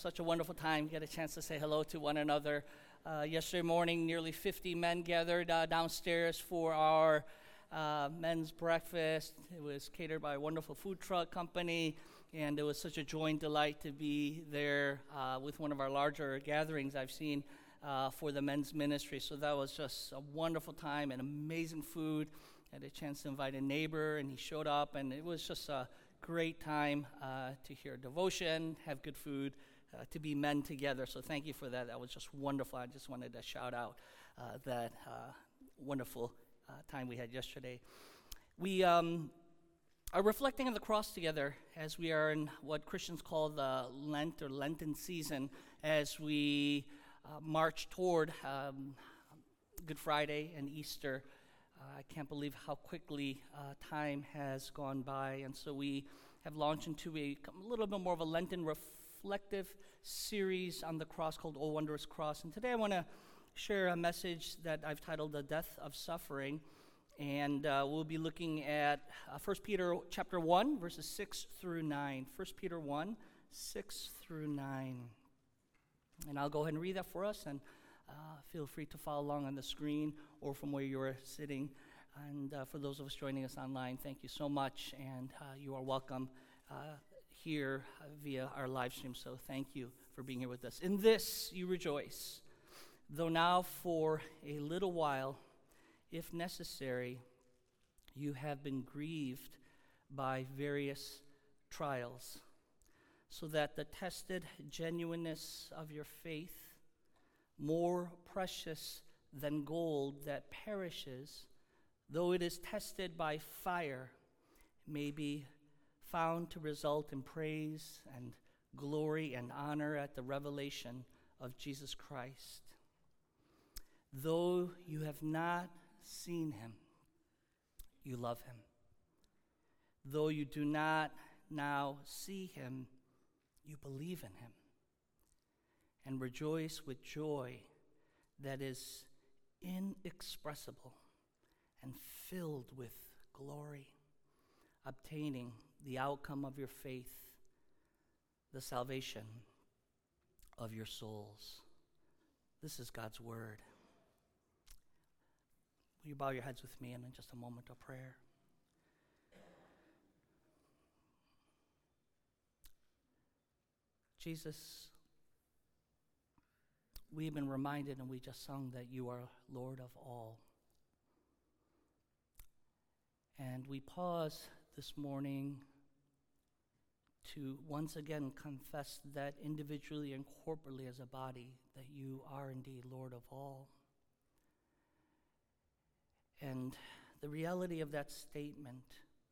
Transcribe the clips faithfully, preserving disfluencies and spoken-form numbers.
Such a wonderful time. Get a chance to say hello to one another. Uh, yesterday morning, nearly fifty men gathered uh, downstairs for our uh, men's breakfast. It was catered by a wonderful food truck company, and it was such a joy and delight to be there uh, with one of our larger gatherings I've seen uh, for the men's ministry. So that was just a wonderful time and amazing food. I had a chance to invite a neighbor, and he showed up, and it was just a great time uh, to hear devotion, have good food, Uh, to be men together. So thank you for that. That was just wonderful. I just wanted to shout out uh, that uh, wonderful uh, time we had yesterday. We um, are reflecting on the cross together as we are in what Christians call the Lent or Lenten season, as we uh, march toward um, Good Friday and Easter. Uh, I can't believe how quickly uh, time has gone by, and so we have launched into a, a little bit more of a Lenten reflection reflective series on the cross called O Wondrous Cross. And today I want to share a message that I've titled The Death of Suffering. And uh, we'll be looking at uh, First Peter chapter one, verses six through nine. First Peter one, six through nine. And I'll go ahead and read that for us, and uh, feel free to follow along on the screen or from where you're sitting. And uh, for those of us joining us online, thank you so much, and uh, you are welcome Uh, here uh, via our live stream, so thank you for being here with us. In this you rejoice, though now for a little while, if necessary, you have been grieved by various trials, so that the tested genuineness of your faith, more precious than gold that perishes, though it is tested by fire, may be found to result in praise and glory and honor at the revelation of Jesus Christ. Though you have not seen him, you love him. Though you do not now see him, you believe in him, and rejoice with joy that is inexpressible and filled with glory, obtaining the outcome of your faith, the salvation of your souls. This is God's word. Will you bow your heads with me in just a moment of prayer? Jesus, we've been reminded, and we just sung, that you are Lord of all. And we pause this morning to once again confess that individually and corporately as a body, that you are indeed Lord of all. And the reality of that statement,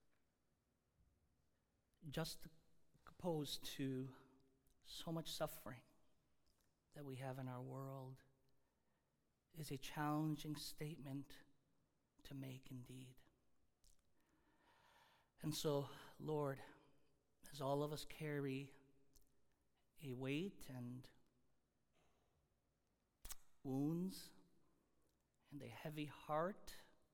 juxtaposed to so much suffering that we have in our world, is a challenging statement to make indeed. And so, Lord, as all of us carry a weight and wounds and a heavy heart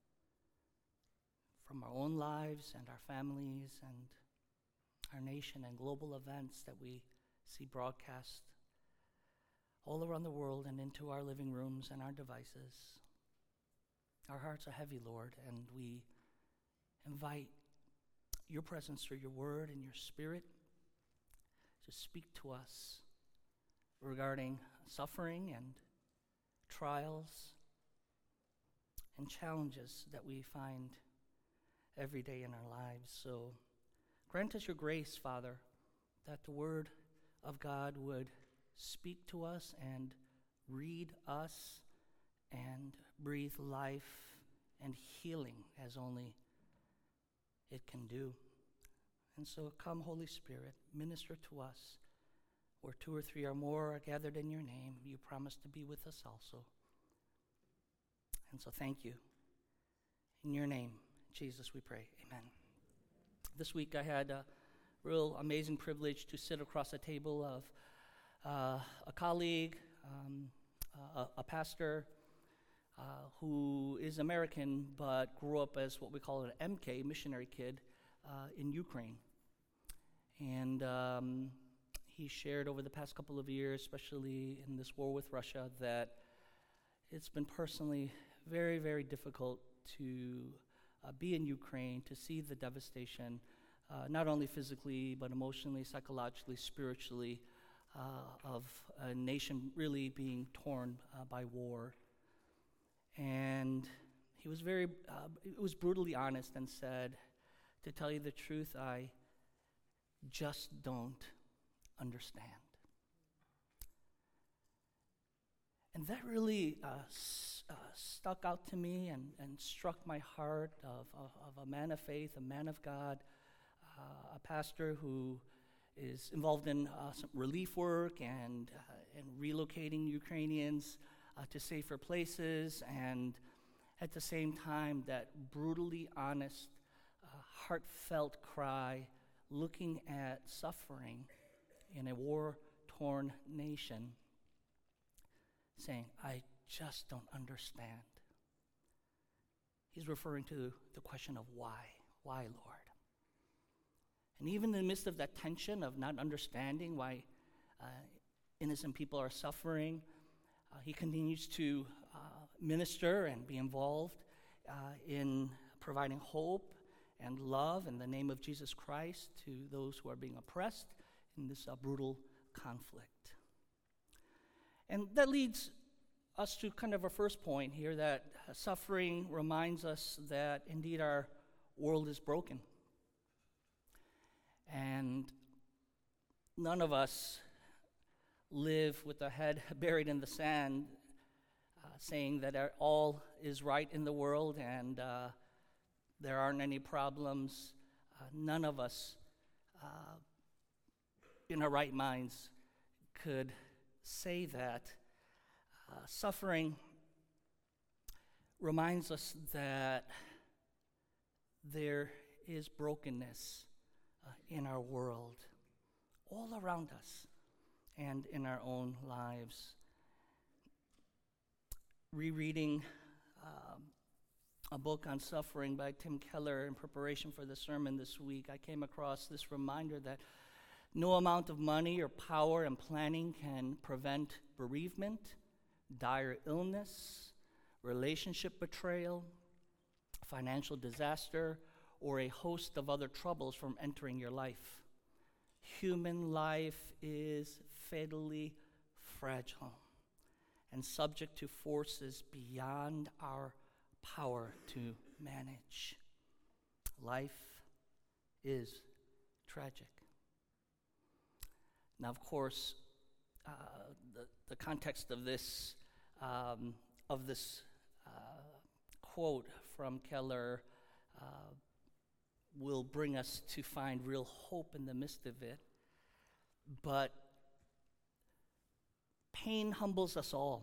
from our own lives and our families and our nation and global events that we see broadcast all around the world and into our living rooms and our devices, our hearts are heavy, Lord, and we invite your presence through your word and your spirit to speak to us regarding suffering and trials and challenges that we find every day in our lives. So grant us your grace, Father, that the word of God would speak to us and read us and breathe life and healing as only it can do. And so come, Holy Spirit, minister to us. Where two or three or more are gathered in your name, you promise to be with us also. And so thank you. In your name, Jesus, we pray. Amen. This week I had a real amazing privilege to sit across a table of uh, a colleague, um, a, a pastor, Uh, who is American but grew up as what we call an M K, missionary kid, uh, in Ukraine. And um, he shared over the past couple of years, especially in this war with Russia, that it's been personally very, very difficult to uh, be in Ukraine, to see the devastation, uh, not only physically, but emotionally, psychologically, spiritually, uh, of a nation really being torn uh, by war. And he was very, uh, it was brutally honest and said, to tell you the truth, I just don't understand. And that really uh, s- uh, stuck out to me and, and struck my heart of, of, of a man of faith, a man of God, uh, a pastor who is involved in uh, some relief work and, uh, and relocating Ukrainians uh, to safer places, and at the same time, that brutally honest, uh, heartfelt cry looking at suffering in a war-torn nation, saying, I just don't understand. He's referring to the question of why. Why, Lord? And even in the midst of that tension of not understanding why uh, innocent people are suffering, uh, he continues to uh, minister and be involved uh, in providing hope and love in the name of Jesus Christ to those who are being oppressed in this uh, brutal conflict. And that leads us to kind of our first point here, that uh, suffering reminds us that indeed our world is broken. And none of us live with a head buried in the sand, uh, saying that our, all is right in the world and uh, there aren't any problems. Uh, none of us uh, in our right minds could say that. Uh, suffering reminds us that there is brokenness uh, in our world, all around us, and in our own lives. Rereading um, a book on suffering by Tim Keller in preparation for the sermon this week, I came across this reminder that no amount of money or power and planning can prevent bereavement, dire illness, relationship betrayal, financial disaster, or a host of other troubles from entering your life. Human life is fatally fragile and subject to forces beyond our power to manage. Life is tragic. Now, of course, uh, the, the context of this um, of this uh, quote from Keller uh, will bring us to find real hope in the midst of it. But pain humbles us all.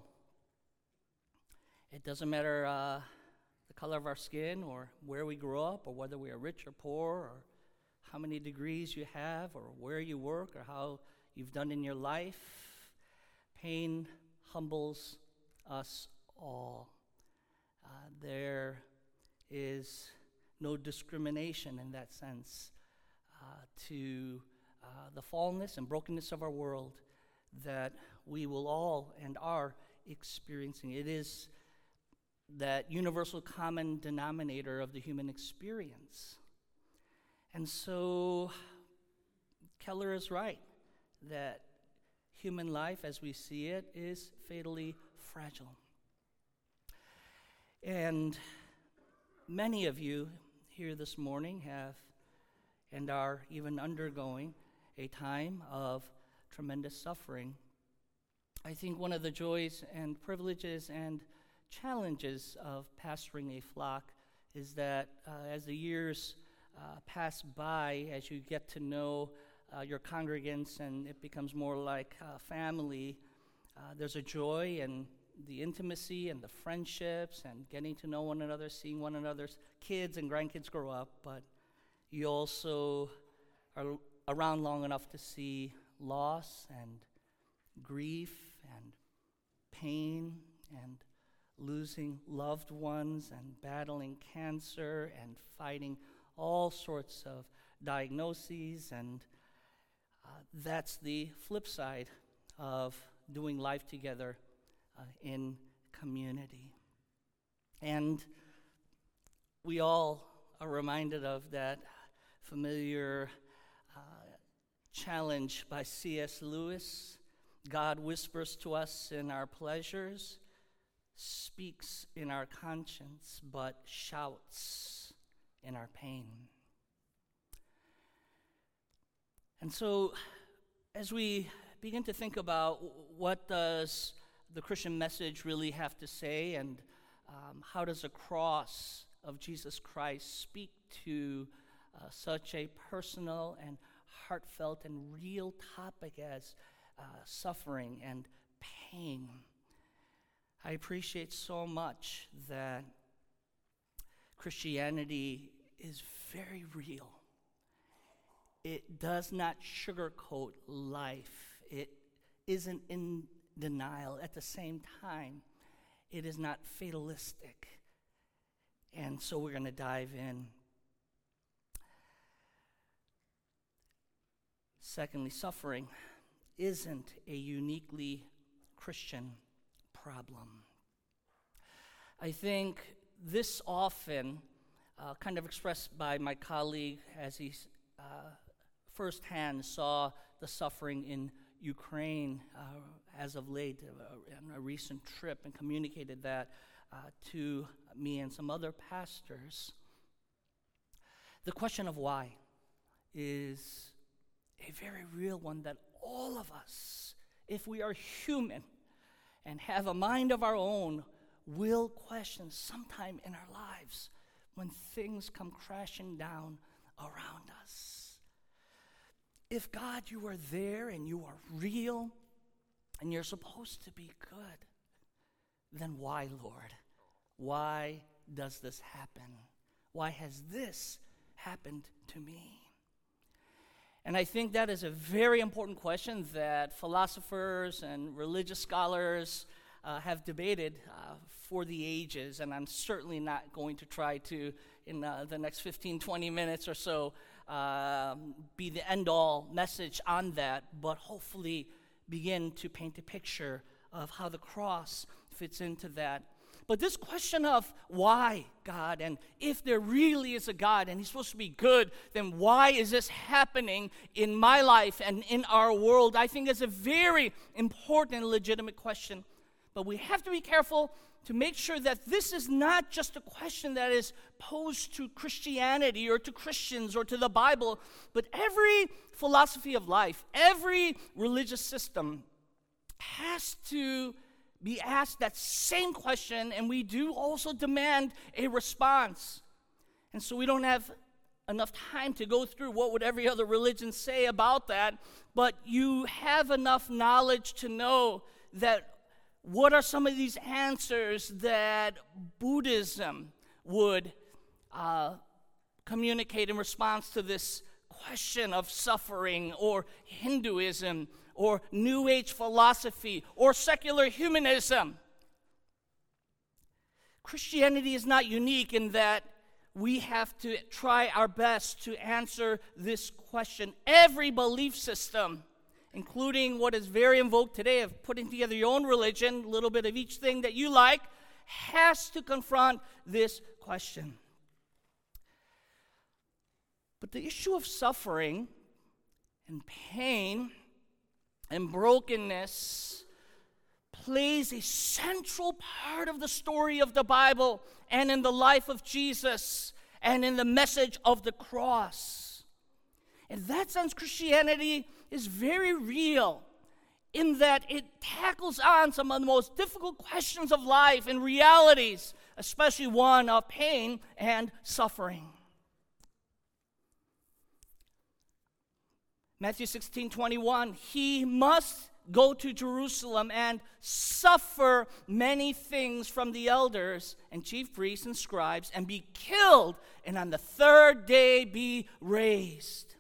It doesn't matter uh, the color of our skin or where we grew up or whether we are rich or poor or how many degrees you have or where you work or how you've done in your life. Pain humbles us all. Uh, there is no discrimination in that sense uh, to uh, the fallenness and brokenness of our world that we will all and are experiencing. It is that universal common denominator of the human experience. And so Keller is right that human life as we see it is fatally fragile. And many of you here this morning have and are even undergoing a time of tremendous suffering. I think one of the joys and privileges and challenges of pastoring a flock is that uh, as the years uh, pass by, as you get to know uh, your congregants and it becomes more like uh, family, uh, there's a joy in the intimacy and the friendships and getting to know one another, seeing one another's kids and grandkids grow up, but you also are around long enough to see loss and grief and pain and losing loved ones and battling cancer and fighting all sorts of diagnoses and Uh, that's the flip side of doing life together uh, in community. And we all are reminded of that familiar uh, challenge by C S Lewis. God whispers to us in our pleasures, speaks in our conscience, but shouts in our pain. And so, as we begin to think about what does the Christian message really have to say, and um, how does the cross of Jesus Christ speak to uh, such a personal and heartfelt and real topic as uh, suffering and pain, I appreciate so much that Christianity is very real. It does not sugarcoat life. It isn't in denial. At the same time, it is not fatalistic. And so we're going to dive in. Secondly, suffering isn't a uniquely Christian problem. I think this often, uh, kind of expressed by my colleague as he uh, firsthand saw the suffering in Ukraine uh, as of late uh, on a recent trip, and communicated that uh, to me and some other pastors. The question of why is a very real one that all of us, if we are human and have a mind of our own, will question sometime in our lives when things come crashing down around us. If God, you are there and you are real and you're supposed to be good, then why, Lord? Why does this happen? Why has this happened to me? And I think that is a very important question that philosophers and religious scholars uh, have debated uh, for the ages, and I'm certainly not going to try to, in uh, the next fifteen, twenty minutes or so, uh, be the end-all message on that, but hopefully begin to paint a picture of how the cross fits into that. But this question of why God, and if there really is a God and he's supposed to be good, then why is this happening in my life and in our world, I think is a very important and legitimate question. But we have to be careful to make sure that this is not just a question that is posed to Christianity or to Christians or to the Bible, but every philosophy of life, every religious system has to be asked that same question, and we do also demand a response. And so we don't have enough time to go through what would every other religion say about that, but you have enough knowledge to know that what are some of these answers that Buddhism would uh, communicate in response to this question of suffering, or Hinduism, or New Age philosophy, or secular humanism. Christianity is not unique in that we have to try our best to answer this question. Every belief system, including what is very in vogue today of putting together your own religion, a little bit of each thing that you like, has to confront this question. But the issue of suffering and pain and brokenness plays a central part of the story of the Bible and in the life of Jesus and in the message of the cross. In that sense, Christianity is very real in that it tackles on some of the most difficult questions of life and realities, especially one of pain and suffering. Matthew sixteen twenty-one, he must go to Jerusalem and suffer many things from the elders and chief priests and scribes and be killed, and on the third day be raised.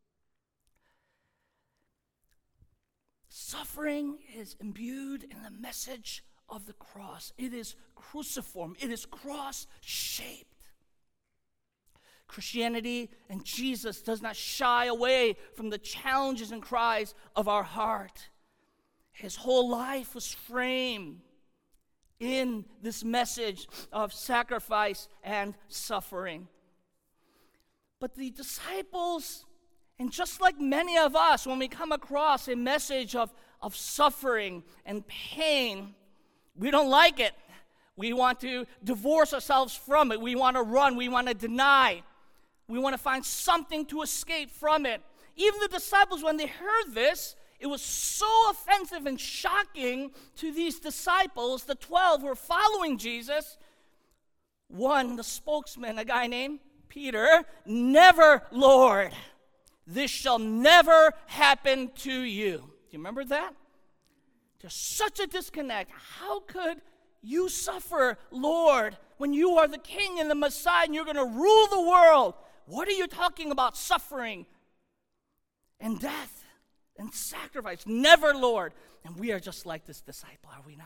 Suffering is imbued in the message of the cross. It is cruciform. It is cross-shaped. Christianity and Jesus does not shy away from the challenges and cries of our heart. His whole life was framed in this message of sacrifice and suffering. But the disciples, and just like many of us, when we come across a message of, of suffering and pain, we don't like it. We want to divorce ourselves from it. We want to run. We want to deny. We want to find something to escape from it. Even the disciples, when they heard this, it was so offensive and shocking to these disciples, the twelve who were following Jesus. One, the spokesman, a guy named Peter, "Never, Lord, this shall never happen to you." Do you remember that? There's such a disconnect. How could you suffer, Lord, when you are the King and the Messiah and you're going to rule the world? What are you talking about, suffering and death and sacrifice? Never, Lord. And we are just like this disciple, are we not?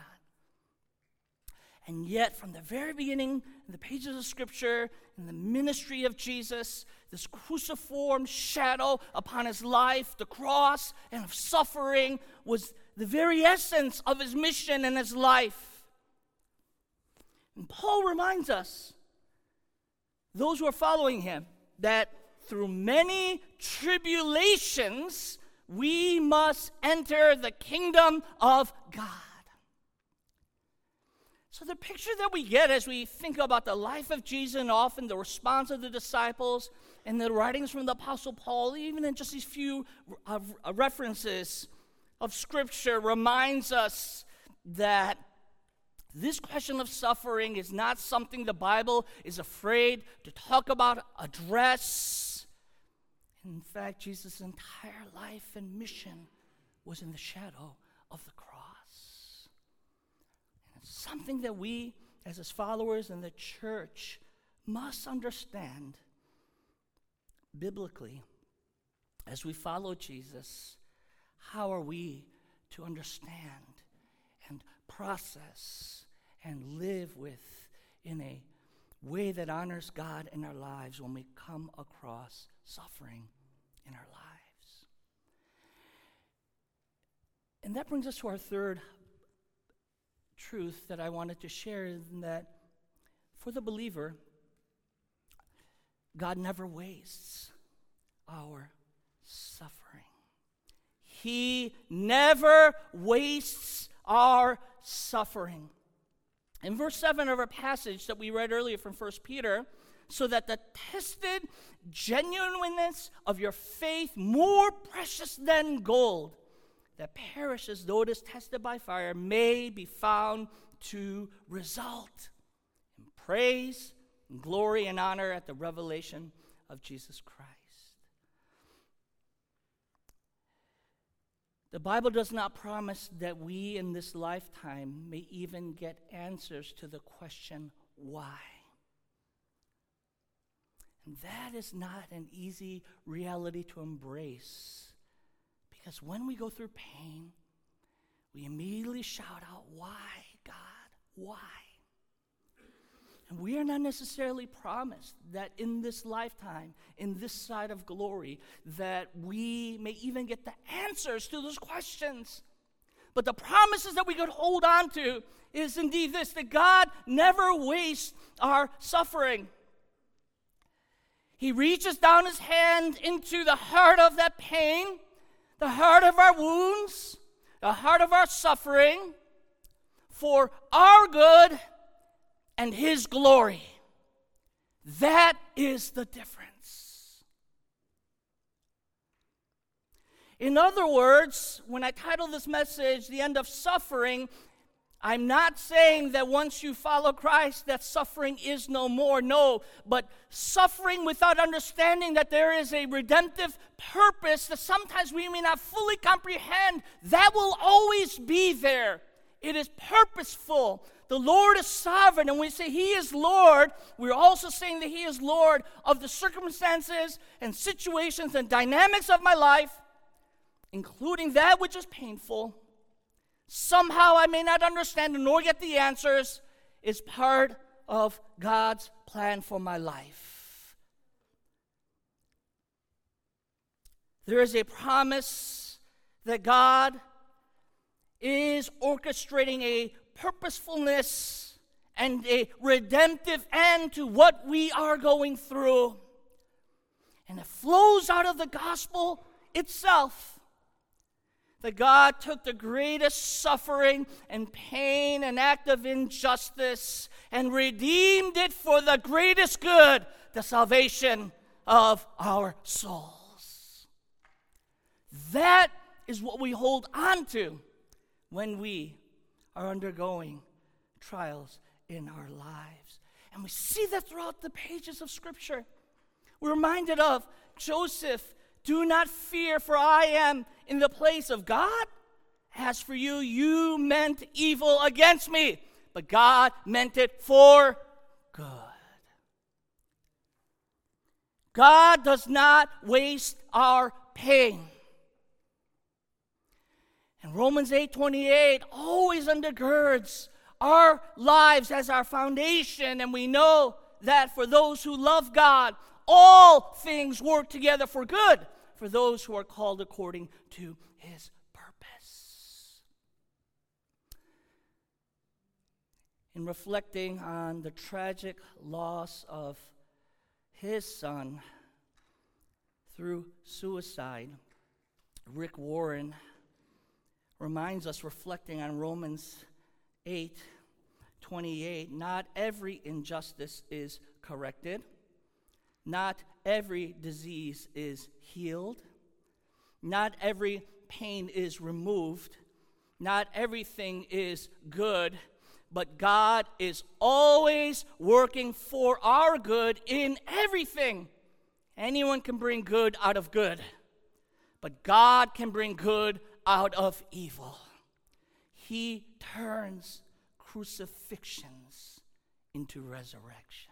And yet, from the very beginning, in the pages of Scripture, in the ministry of Jesus, this cruciform shadow upon his life, the cross, and of suffering was the very essence of his mission and his life. And Paul reminds us, those who are following him, that through many tribulations, we must enter the kingdom of God. So the picture that we get as we think about the life of Jesus and often the response of the disciples and the writings from the Apostle Paul, even in just these few uh, references of Scripture, reminds us that this question of suffering is not something the Bible is afraid to talk about, address. In fact, Jesus' entire life and mission was in the shadow of the cross. And it's something that we, as his followers in the church, must understand biblically. As we follow Jesus, how are we to understand and process and live with in a way that honors God in our lives when we come across suffering in our lives? And that brings us to our third truth that I wanted to share, in that for the believer, God never wastes our suffering. He never wastes our suffering. In verse seven of our passage that we read earlier from First Peter, so that the tested genuineness of your faith, more precious than gold, that perishes though it is tested by fire, may be found to result in praise and glory and honor at the revelation of Jesus Christ. The Bible does not promise that we in this lifetime may even get answers to the question, why? And that is not an easy reality to embrace, because when we go through pain, we immediately shout out, why, God, why? And we are not necessarily promised that in this lifetime, in this side of glory, that we may even get the answers to those questions. But the promises that we could hold on to is indeed this, that God never wastes our suffering. He reaches down his hand into the heart of that pain, the heart of our wounds, the heart of our suffering, for our good and his glory. That is the difference. In other words, when I title this message, The End of Suffering, I'm not saying that once you follow Christ, that suffering is no more. No, but suffering without understanding that there is a redemptive purpose that sometimes we may not fully comprehend, that will always be there. It is purposeful. The Lord is sovereign, and when we say he is Lord, we're also saying that he is Lord of the circumstances and situations and dynamics of my life, including that which is painful. Somehow I may not understand nor get the answers, is part of God's plan for my life. There is a promise that God is orchestrating a purposefulness and a redemptive end to what we are going through. And it flows out of the gospel itself. That God took the greatest suffering and pain and act of injustice and redeemed it for the greatest good, the salvation of our souls. That is what we hold on to when we are undergoing trials in our lives. And we see that throughout the pages of Scripture. We're reminded of Joseph, do not fear, for I am in the place of God. As for you, you meant evil against me, but God meant it for good. God does not waste our pain. And Romans eight twenty-eight always undergirds our lives as our foundation, and we know that for those who love God, all things work together for good, for those who are called according to his purpose. In reflecting on the tragic loss of his son through suicide, Rick Warren reminds us, reflecting on Romans eight twenty-eight, not every injustice is corrected. Not every disease is healed. Not every pain is removed. Not everything is good. But God is always working for our good in everything. Anyone can bring good out of good, but God can bring good out of evil. He turns crucifixions into resurrections.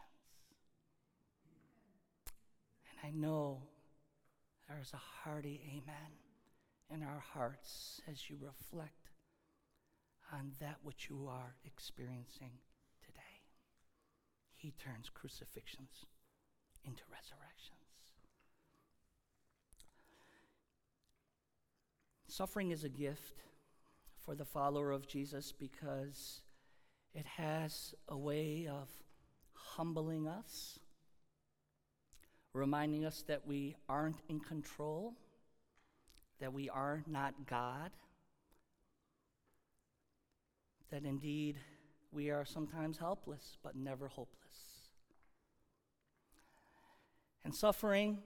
And I know there is a hearty amen in our hearts as you reflect on that which you are experiencing today. He turns crucifixions into resurrections. Suffering is a gift for the follower of Jesus because it has a way of humbling us, reminding us that we aren't in control, that we are not God, that indeed we are sometimes helpless but never hopeless. And suffering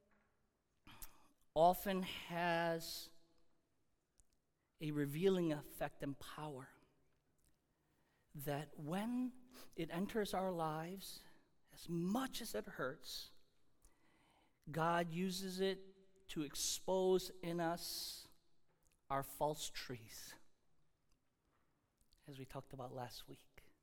often has a revealing effect and power that when it enters our lives, as much as it hurts, God uses it to expose in us our false trees, as we talked about last week.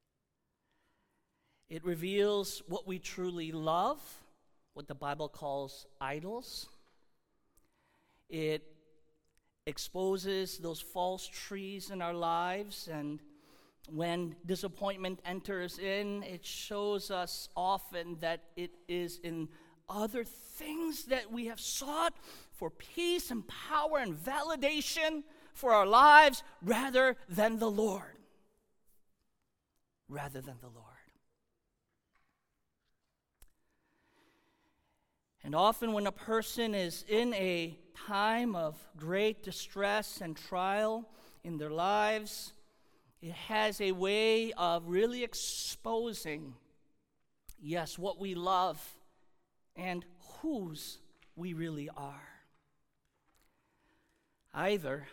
It reveals what we truly love, what the Bible calls idols. It exposes those false trees in our lives, and when disappointment enters in, it shows us often that it is in other things that we have sought for peace and power and validation for our lives rather than the Lord. Rather than the Lord. And often when a person is in a time of great distress and trial in their lives, it has a way of really exposing, yes, what we love and whose we really are. Either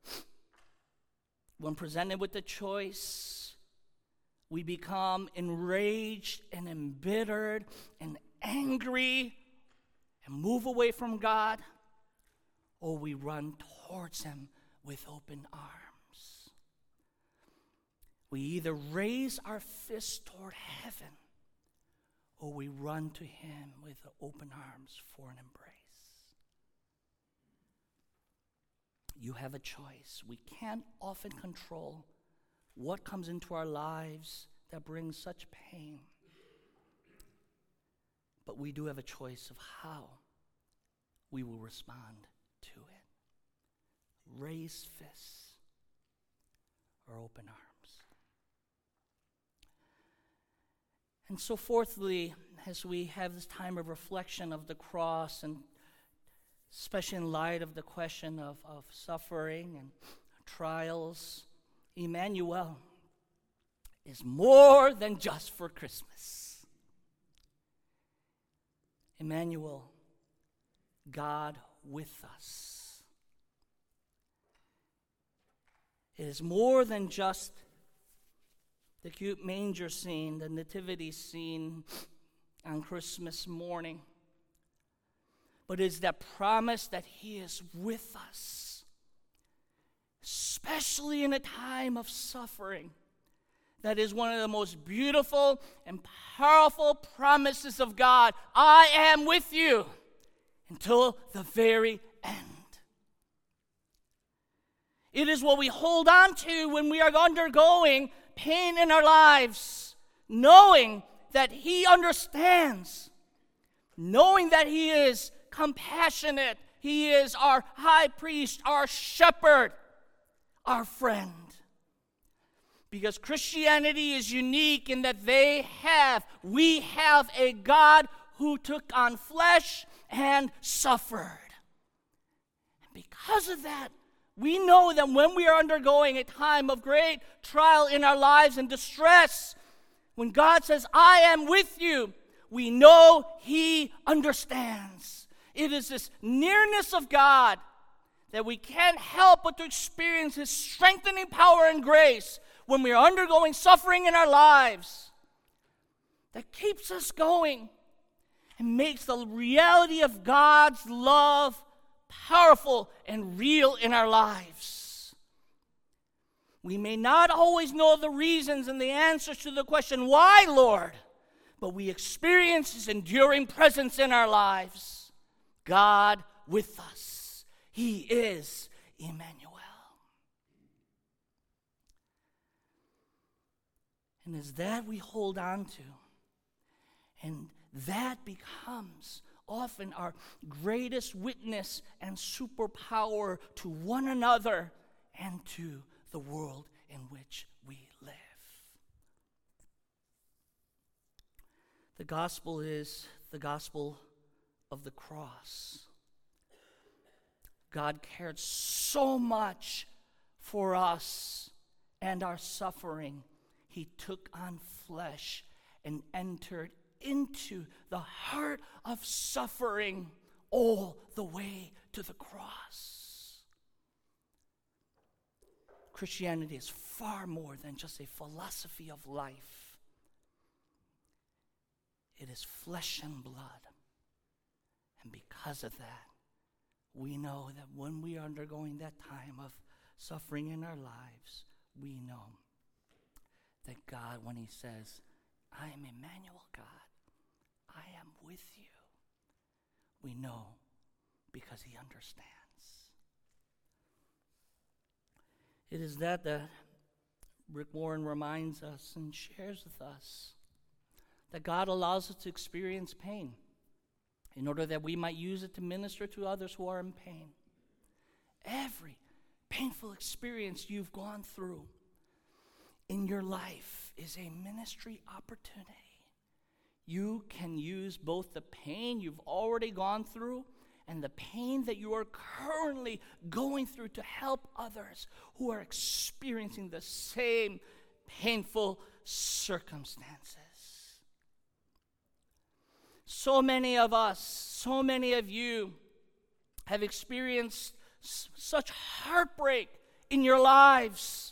when presented with the choice, we become enraged and embittered and angry and move away from God, or we run towards him with open arms. We either raise our fist toward heaven, or we run to him with open arms for an embrace. You have a choice. We can't often control what comes into our lives that brings such pain. But we do have a choice of how we will respond raised fists or open arms. And so fourthly, as we have this time of reflection of the cross, and especially in light of the question of, of suffering and trials, Emmanuel is more than just for Christmas. Emmanuel, God with us. It is more than just the cute manger scene, the nativity scene on Christmas morning, but it is that promise that he is with us, especially in a time of suffering. That is one of the most beautiful and powerful promises of God. I am with you until the very end. It is what we hold on to when we are undergoing pain in our lives, knowing that he understands, knowing that he is compassionate, he is our high priest, our shepherd, our friend. Because Christianity is unique in that they have, we have a God who took on flesh and suffered. And because of that, we know that when we are undergoing a time of great trial in our lives and distress, when God says, I am with you, we know he understands. It is this nearness of God that we can't help but to experience his strengthening power and grace when we are undergoing suffering in our lives, that keeps us going and makes the reality of God's love powerful and real in our lives. We may not always know the reasons and the answers to the question, why, Lord? But we experience his enduring presence in our lives. God with us. He is Emmanuel. And it's that we hold on to. And that becomes often our greatest witness and superpower to one another and to the world in which we live. The gospel is the gospel of the cross. God cared so much for us and our suffering. He took on flesh and entered into the heart of suffering all the way to the cross. Christianity is far more than just a philosophy of life. It is flesh and blood. And because of that, we know that when we are undergoing that time of suffering in our lives, we know that God, when he says, I am Emmanuel, God, I am with you, we know because he understands. It is that that Rick Warren reminds us and shares with us, that God allows us to experience pain in order that we might use it to minister to others who are in pain. Every painful experience you've gone through in your life is a ministry opportunity. You can use both the pain you've already gone through and the pain that you are currently going through to help others who are experiencing the same painful circumstances. So many of us, so many of you have experienced s- such heartbreak in your lives.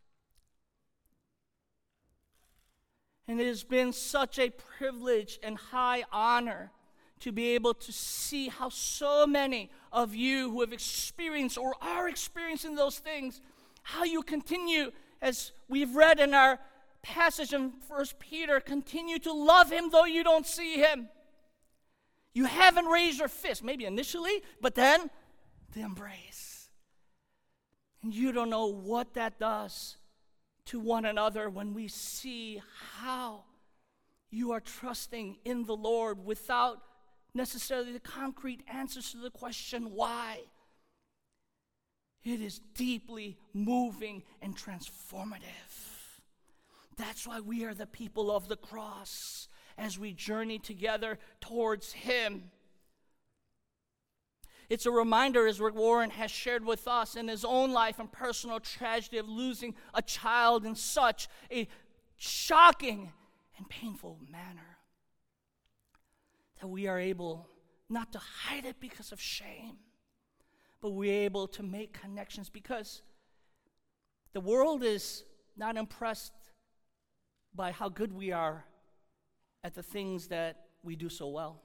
And it has been such a privilege and high honor to be able to see how so many of you who have experienced or are experiencing those things, how you continue, as we've read in our passage in First Peter, continue to love him though you don't see him. You haven't raised your fist, maybe initially, but then the embrace. And you don't know what that does to one another when we see how you are trusting in the Lord without necessarily the concrete answers to the question why. It is deeply moving and transformative. That's why we are the people of the cross as we journey together towards Him. It's a reminder, as Rick Warren has shared with us in his own life and personal tragedy of losing a child in such a shocking and painful manner, that we are able not to hide it because of shame, but we're able to make connections because the world is not impressed by how good we are at the things that we do so well,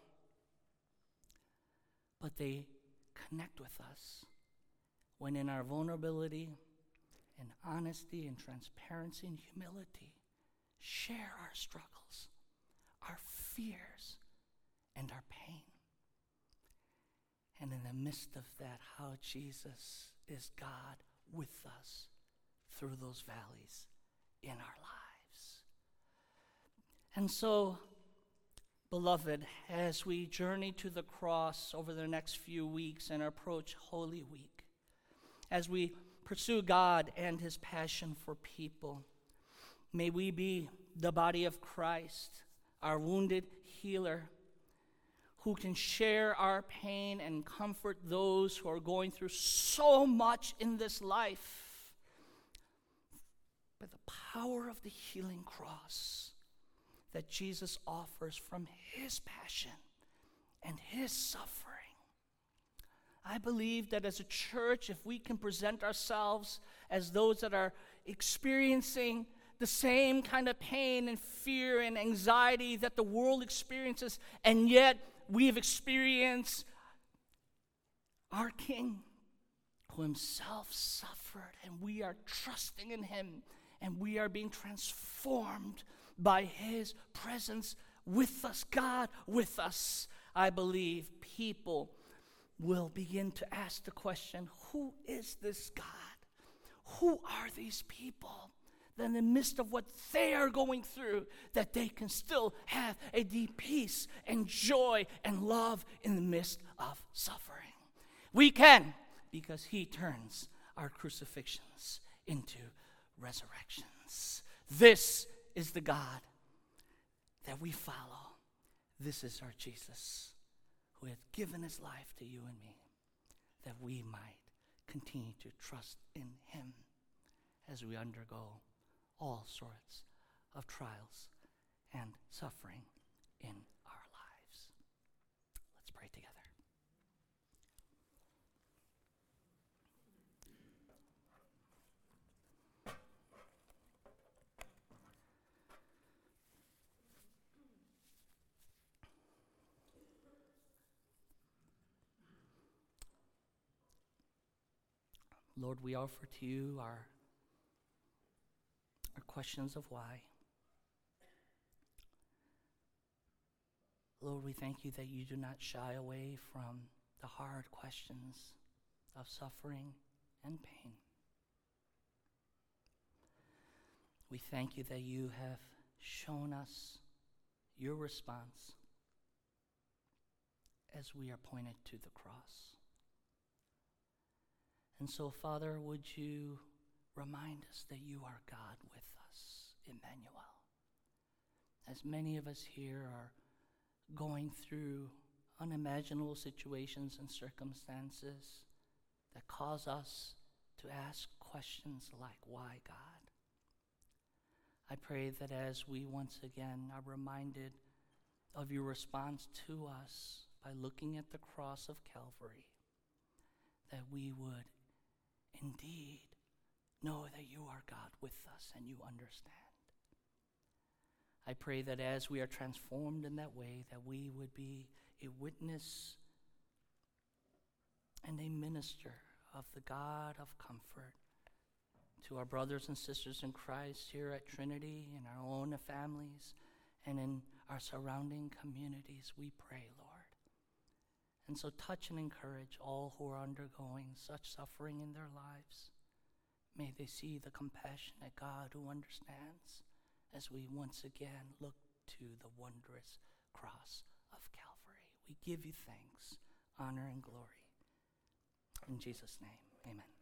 but they connect with us when in our vulnerability and honesty and transparency and humility share our struggles, our fears, and our pain. And in the midst of that, how Jesus is God with us through those valleys in our lives. And so, beloved, as we journey to the cross over the next few weeks and approach Holy Week, as we pursue God and His passion for people, may we be the body of Christ, our wounded healer, who can share our pain and comfort those who are going through so much in this life by the power of the healing cross that Jesus offers from His passion and His suffering. I believe that as a church, if we can present ourselves as those that are experiencing the same kind of pain and fear and anxiety that the world experiences, and yet we have experienced our King who Himself suffered, and we are trusting in Him, and we are being transformed by His presence with us, God with us. I believe people will begin to ask the question, who is this God? Who are these people? That in the midst of what they are going through, that they can still have a deep peace and joy and love in the midst of suffering. We can, because He turns our crucifixions into resurrections. This is the God that we follow. This is our Jesus, who hath given His life to you and me, that we might continue to trust in Him as we undergo all sorts of trials and suffering in our lives. Let's pray together. Lord, we offer to you our Our questions of why. Lord, we thank you that you do not shy away from the hard questions of suffering and pain. We thank you that you have shown us your response as we are pointed to the cross. And so, Father, would you remind us that you are God with us, Emmanuel. As many of us here are going through unimaginable situations and circumstances that cause us to ask questions like, why, God? I pray that as we once again are reminded of your response to us by looking at the cross of Calvary, that we would indeed know that you are God with us and you understand. I pray that as we are transformed in that way, that we would be a witness and a minister of the God of comfort to our brothers and sisters in Christ here at Trinity, in our own families, and in our surrounding communities, we pray, Lord. And so touch and encourage all who are undergoing such suffering in their lives. May they see the compassionate God who understands as we once again look to the wondrous cross of Calvary. We give you thanks, honor, and glory. In Jesus' name, amen.